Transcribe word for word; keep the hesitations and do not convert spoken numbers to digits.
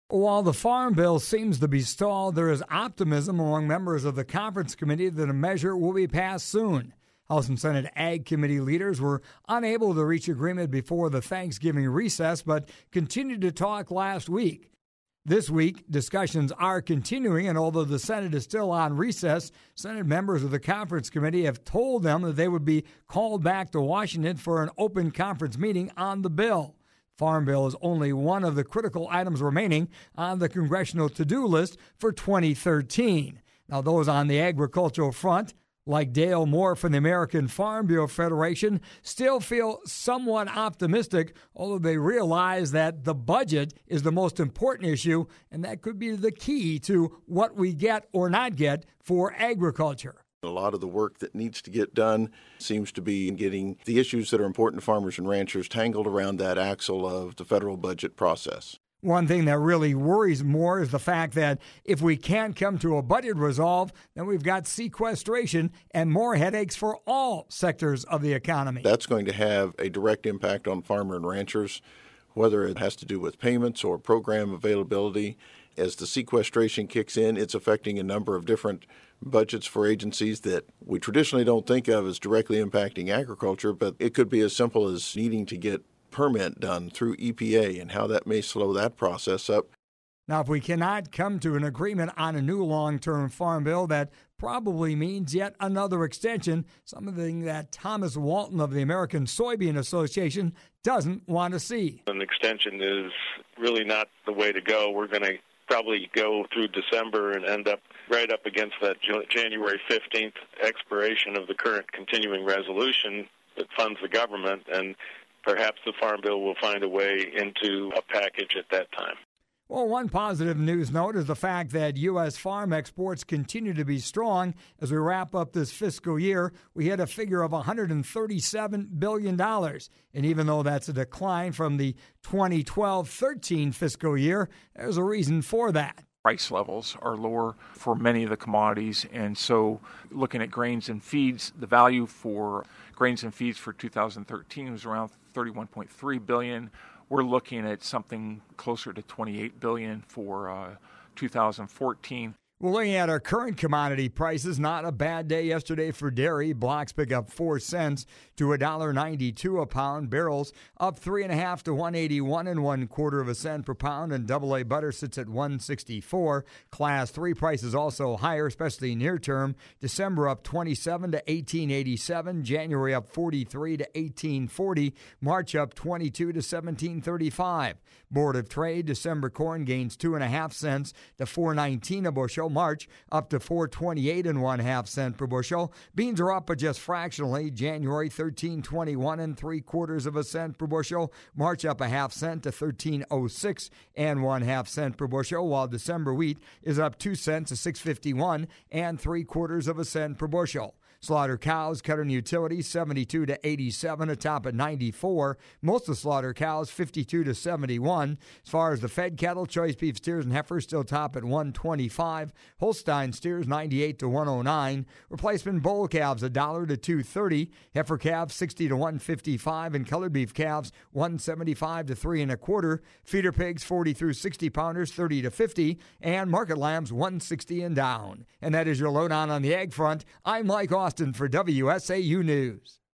While the Farm Bill seems to be stalled, there is optimism among members of the conference committee that a measure will be passed soon. House and Senate Ag Committee leaders were unable to reach agreement before the Thanksgiving recess, but continued to talk last week. This week, discussions are continuing, and although the Senate is still on recess, Senate members of the conference committee have told them that they would be called back to Washington for an open conference meeting on the bill. Farm Bill is only one of the critical items remaining on the congressional to-do list for twenty thirteen. Now, those on the agricultural front, like Dale Moore from the American Farm Bureau Federation, still feel somewhat optimistic, although they realize that the budget is the most important issue, and that could be the key to what we get or not get for agriculture. A lot of the work that needs to get done seems to be getting the issues that are important to farmers and ranchers tangled around that axle of the federal budget process. One thing that really worries more is the fact that if we can't come to a budget resolve, then we've got sequestration and more headaches for all sectors of the economy. That's going to have a direct impact on farmer and ranchers, whether it has to do with payments or program availability. As the sequestration kicks in, it's affecting a number of different budgets for agencies that we traditionally don't think of as directly impacting agriculture, but it could be as simple as needing to get permit done through E P A and how that may slow that process up. Now, if we cannot come to an agreement on a new long-term farm bill, that probably means yet another extension, something that Thomas Walton of the American Soybean Association doesn't want to see. An extension is really not the way to go. We're going to probably go through December and end up right up against that January fifteenth expiration of the current continuing resolution that funds the government, and perhaps the Farm Bill will find a way into a package at that time. Well, one positive news note is the fact that U S farm exports continue to be strong. As we wrap up this fiscal year, we hit a figure of one hundred thirty-seven billion dollars. And even though that's a decline from the twenty twelve thirteen fiscal year, there's a reason for that. Price levels are lower for many of the commodities, and so looking at grains and feeds, the value for grains and feeds for two thousand thirteen was around thirty-one point three billion dollars. We're looking at something closer to twenty-eight billion dollars for uh, two thousand fourteen. We're looking at our current commodity prices. Not a bad day yesterday for dairy. Blocks pick up four cents to one dollar ninety-two a pound. Barrels up three and a half to one eighty-one and one quarter of a cent per pound. And double A butter sits at one sixty-four. Class three prices also higher, especially near term. December up twenty-seven to eighteen eighty-seven. January up forty-three to eighteen forty. March up twenty-two to seventeen thirty-five. Board of Trade, December corn gains two and a half cents to four nineteen a bushel. March up to four twenty-eight and one half cent per bushel. Beans are up, but just fractionally. January thirteen twenty-one and three quarters of a cent per bushel. March up a half cent to thirteen oh six and one half cent per bushel, while December wheat is up two cents to six fifty-one and three quarters of a cent per bushel. Slaughter cows, cutter and utilities, seventy-two to eighty-seven, a top at ninety-four. Most of the slaughter cows, fifty-two to seventy-one. As far as the fed cattle, choice beef steers and heifers still top at one twenty-five. Holstein steers, ninety-eight to one oh nine. Replacement bull calves, one dollar to two thirty. Heifer calves, sixty to one fifty-five. And colored beef calves, one seventy-five to three and a quarter. Feeder pigs, forty through sixty pounders, thirty to fifty. And market lambs, one sixty and down. And that is your lowdown on the ag front. I'm Mike Austin for W S A U News.